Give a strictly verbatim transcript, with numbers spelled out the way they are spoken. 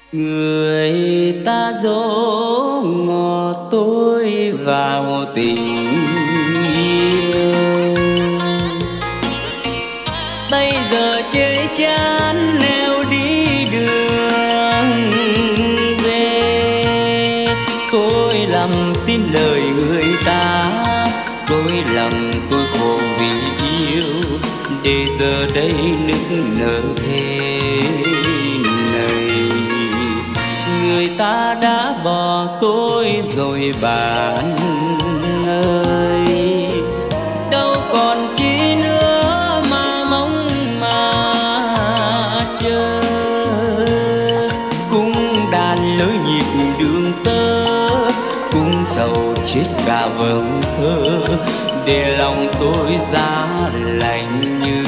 Người ta dỗ ngọt tôi vào tình yêu, bây giờ chơi chán neo đi đường về. Tôi lầm tin lời người ta, tôi lầm tôi khổ vì yêu, để giờ đây nức nở thế này. Người ta đã bỏ tôi rồi bạn ơi, đâu còn chi nữa mà mong mà chờ. Cung đàn lối nhịp đường tơ, cung sầu chết cả vầng thơ, để lòng tôi giá lạnh như